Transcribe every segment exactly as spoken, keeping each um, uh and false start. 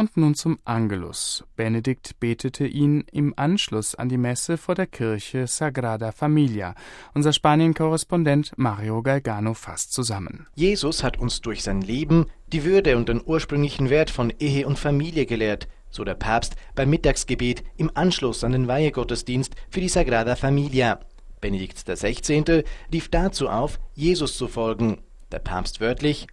Und nun zum Angelus. Benedikt betete ihn im Anschluss an die Messe vor der Kirche Sagrada Familia. Unser Spanien-Korrespondent Mario Galgano fasst zusammen. Jesus hat uns durch sein Leben die Würde und den ursprünglichen Wert von Ehe und Familie gelehrt, so der Papst beim Mittagsgebet im Anschluss an den Weihegottesdienst für die Sagrada Familia. Benedikt der Sechzehnte rief dazu auf, Jesus zu folgen. Der Papst wörtlich: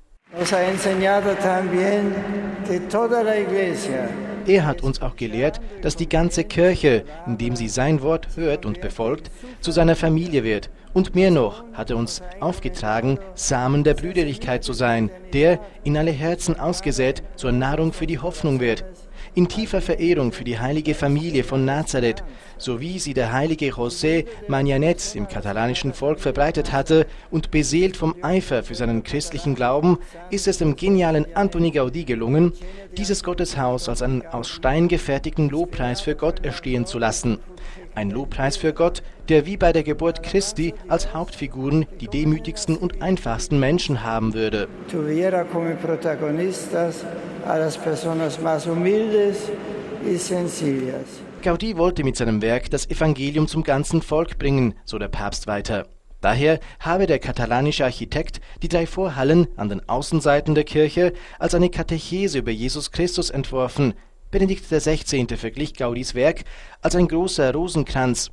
Er hat uns auch gelehrt, dass die ganze Kirche, indem sie sein Wort hört und befolgt, zu seiner Familie wird. Und mehr noch hat er uns aufgetragen, Samen der Brüderlichkeit zu sein, der, in alle Herzen ausgesät, zur Nahrung für die Hoffnung wird. In tiefer Verehrung für die heilige Familie von Nazareth, so wie sie der heilige José Manyanet im katalanischen Volk verbreitet hatte, und beseelt vom Eifer für seinen christlichen Glauben, ist es dem genialen Antoni Gaudí gelungen, dieses Gotteshaus als einen aus Stein gefertigten Lobpreis für Gott erstehen zu lassen. Ein Lobpreis für Gott, der wie bei der Geburt Christi als Hauptfiguren die demütigsten und einfachsten Menschen haben würde. Tuviera como protagonistas a las personas más humildes y sencillas. Gaudí wollte mit seinem Werk das Evangelium zum ganzen Volk bringen, so der Papst weiter. Daher habe der katalanische Architekt die drei Vorhallen an den Außenseiten der Kirche als eine Katechese über Jesus Christus entworfen. Benedikt der Sechzehnte verglich Gaudís Werk als ein großer Rosenkranz.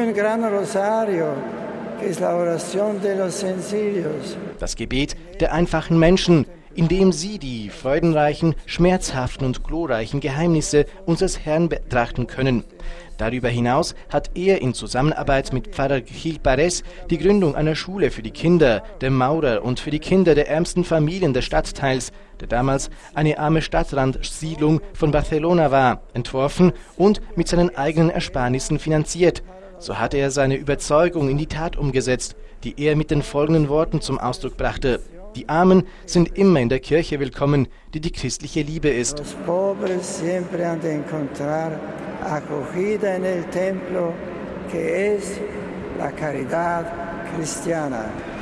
Das Gebet der einfachen Menschen, in dem sie die freudenreichen, schmerzhaften und glorreichen Geheimnisse unseres Herrn betrachten können. Darüber hinaus hat er in Zusammenarbeit mit Pfarrer Gil Parés die Gründung einer Schule für die Kinder der Maurer und für die Kinder der ärmsten Familien des Stadtteils, der damals eine arme Stadtrandsiedlung von Barcelona war, entworfen und mit seinen eigenen Ersparnissen finanziert. So hat er seine Überzeugung in die Tat umgesetzt, die er mit den folgenden Worten zum Ausdruck brachte: Die Armen sind immer in der Kirche willkommen, die die christliche Liebe ist. Los pobres siempre han de encontrar acogida en el templo, que es la caridad cristiana.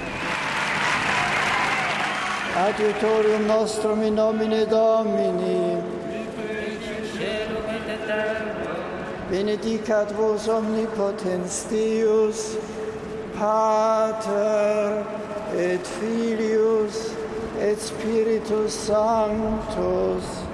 Adiutorium nostrum in nomine Domini. Benedicat vos omnipotens Deus, Pater et Filius et Spiritus Sanctus.